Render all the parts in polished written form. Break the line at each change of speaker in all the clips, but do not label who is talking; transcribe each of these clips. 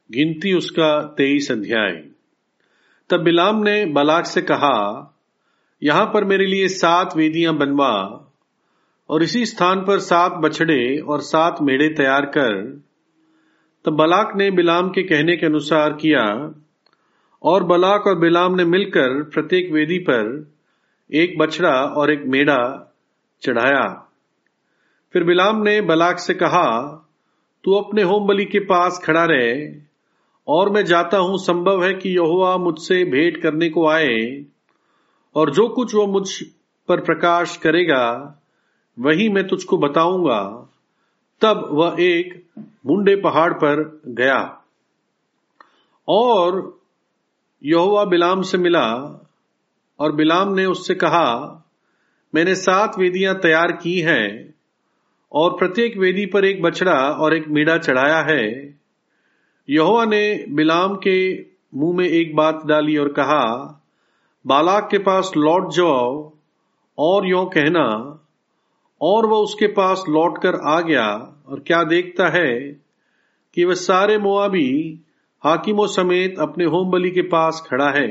गिनती उसका 23 अध्याय। तब बिलाम ने बालाक से कहा, यहां पर मेरे लिए 7 वेदियां बनवा और इसी स्थान पर 7 बछड़े और 7 मेढ़े तैयार कर। तब बालाक ने बिलाम के कहने के अनुसार किया और बालाक और बिलाम ने मिलकर प्रत्येक वेदी पर एक बछड़ा और एक मेढ़ा चढ़ाया। फिर बिलाम ने बालाक से कहा, तू अपने होम बलि के पास खड़ा रहे और मैं जाता हूं। संभव है कि यहोवा मुझसे भेंट करने को आए और जो कुछ वो मुझ पर प्रकाश करेगा वही मैं तुझको बताऊंगा। तब वह एक मुंडे पहाड़ पर गया और यहोवा बिलाम से मिला और बिलाम ने उससे कहा, मैंने 7 वेदियां तैयार की हैं और प्रत्येक वेदी पर एक बछड़ा और एक मेढ़ा चढ़ाया है। यहोवा ने बिलाम के मुंह में एक बात डाली और कहा, बालाक के पास लौट जाओ और यों कहना। और वह उसके पास लौटकर आ गया और क्या देखता है कि वह सारे मोआबी हाकिमों समेत अपने होम बलि के पास खड़ा है।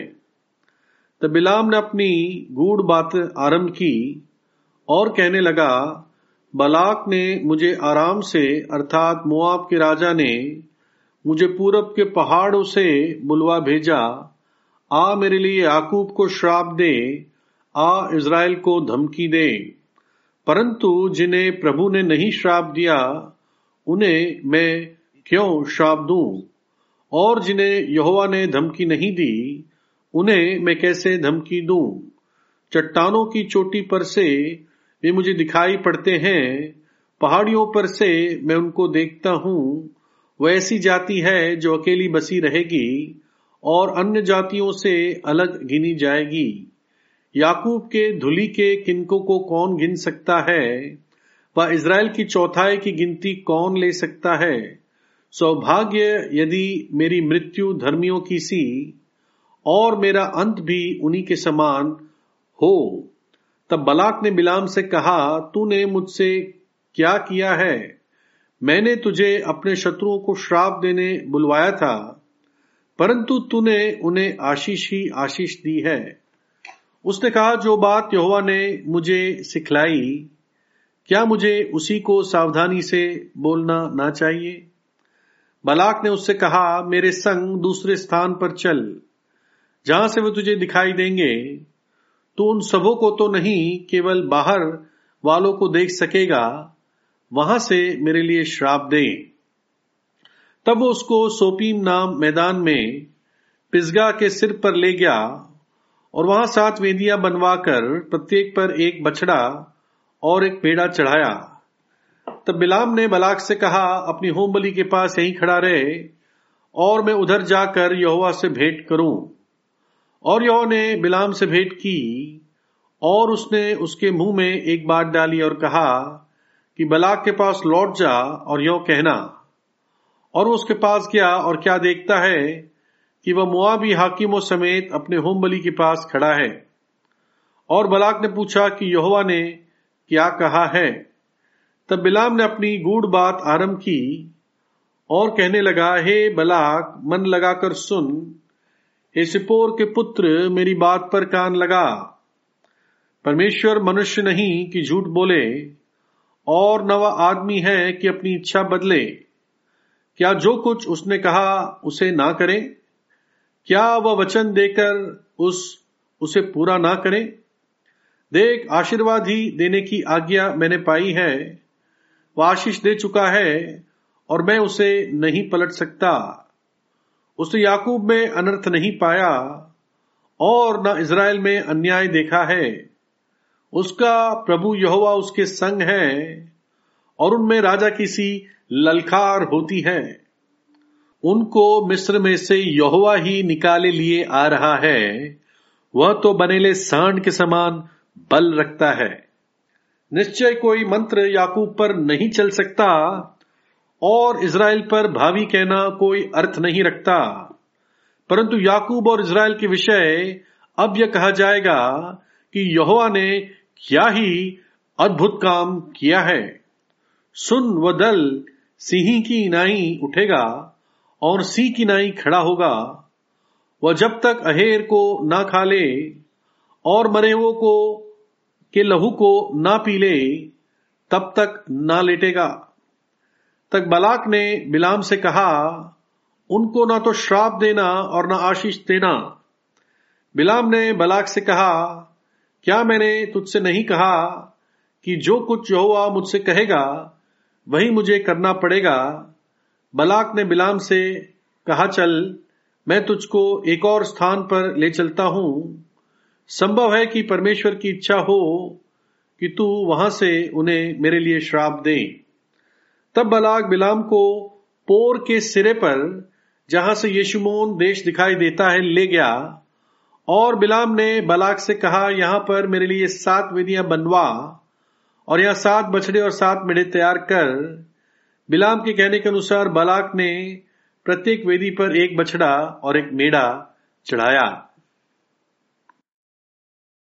तब बिलाम ने अपनी गूढ़ बात आरंभ की और कहने लगा, बालाक ने मुझे आराम से अर्थात मोआब के राजा ने मुझे पूरब के पहाड़ों से बुलवा भेजा। आ मेरे लिए याकूब को श्राप दे, आ इज़राइल को धमकी दे। परंतु जिन्हें प्रभु ने नहीं श्राप दिया उन्हें मैं क्यों श्राप दूं, और जिन्हें यहोवा ने धमकी नहीं दी उन्हें मैं कैसे धमकी दूं। चट्टानों की चोटी पर से वे मुझे दिखाई पड़ते हैं, पहाड़ियों पर से मैं उनको देखता हूं। वह ऐसी जाति है जो अकेली बसी रहेगी और अन्य जातियों से अलग गिनी जाएगी। याकूब के धूलि के किनको को कौन गिन सकता है, वह इज़राइल की चौथाई की गिनती कौन ले सकता है। सौभाग्य यदि मेरी मृत्यु धर्मियों की सी और मेरा अंत भी उन्हीं के समान हो। तब बालाक ने बिलाम से कहा, तूने मुझसे क्या किया है? मैंने तुझे अपने शत्रुओं को श्राप देने बुलवाया था, परंतु तूने उन्हें आशीष ही आशीष दी है। उसने कहा, जो बात यहोवा ने मुझे सिखलाई, क्या मुझे उसी को सावधानी से बोलना ना चाहिए? बालाक ने उससे कहा, मेरे संग दूसरे स्थान पर चल, जहां से वे तुझे दिखाई देंगे। तू उन सबों को तो नहीं, केवल बाहर वालों को देख सकेगा। वहां से मेरे लिए श्राप दे। तब वो उसको सोपीम नाम मैदान में पिसगा के सिर पर ले गया और वहां 7 वेदियां बनवाकर प्रत्येक पर एक बछड़ा और एक मेढ़ा चढ़ाया। तब बिलाम ने बालाक से कहा, अपनी होम बलि के पास यहीं खड़ा रहे और मैं उधर जाकर यहोवा से भेंट करूं। और यहोवा ने बिलाम से भेंट की और उसने उसके मुंह में एक बात डाली और कहा कि बालाक के पास लौट जा और यों कहना। और वो उसके पास गया और क्या देखता है कि वह मोआबी हाकिमों समेत अपने होम बलि के पास खड़ा है। और बालाक ने पूछा कि यहोवा ने क्या कहा है? तब बिलाम ने अपनी गूढ़ बात आरंभ की और कहने लगा, हे बालाक, मन लगाकर सुन। हे सिप्पोर के पुत्र, मेरी बात पर कान लगा। परमेश्वर मनुष्य नहीं कि झूठ बोले, और न वह आदमी है कि अपनी इच्छा बदले। क्या जो कुछ उसने कहा उसे ना करे? क्या वह वचन देकर उसे पूरा ना करे? देख, आशीर्वाद ही देने की आज्ञा मैंने पाई है। वह आशीष दे चुका है और मैं उसे नहीं पलट सकता। उसने याकूब में अनर्थ नहीं पाया और न इज़राइल में अन्याय देखा है। उसका प्रभु यहोवा उसके संग है और उनमें राजा की सी ललकार होती है। उनको मिस्र में से यहोवा ही निकाले लिए आ रहा है। वह तो बनेले सांड के समान बल रखता है। निश्चय कोई मंत्र याकूब पर नहीं चल सकता और इज़राइल पर भावी कहना कोई अर्थ नहीं रखता। परंतु याकूब और इज़राइल के विषय अब यह कहा जाएगा कि यहोवा ने क्या ही अद्भुत काम किया है। सुन, वह दल सिंह की नाई उठेगा और सी किनाई खड़ा होगा, वह जब तक अहेर को ना खा ले और मरे हुओं को के लहू को ना पी ले, तब तक ना लेटेगा। तक बालाक ने बिलाम से कहा, उनको ना तो श्राप देना और ना आशीष देना। बिलाम ने बालाक से कहा, क्या मैंने तुझसे नहीं कहा कि जो कुछ यहोवा मुझसे कहेगा वही मुझे करना पड़ेगा। बालाक ने बिलाम से कहा, चल मैं तुझको एक और स्थान पर ले चलता हूं, संभव है कि परमेश्वर की इच्छा हो कि तू वहां से उन्हें मेरे लिए श्राप दे। तब बालाक बिलाम को पोर के सिरे पर, जहां से यशूमोन देश दिखाई देता है, ले गया। और बिलाम ने बालाक से कहा, यहां पर मेरे लिए 7 वेदियां बनवा और यहां 7 बछड़े और 7 मेढ़े तैयार कर। बिलाम के कहने के अनुसार बालाक ने प्रत्येक वेदी पर एक बछड़ा और एक मेढ़ा चढ़ाया।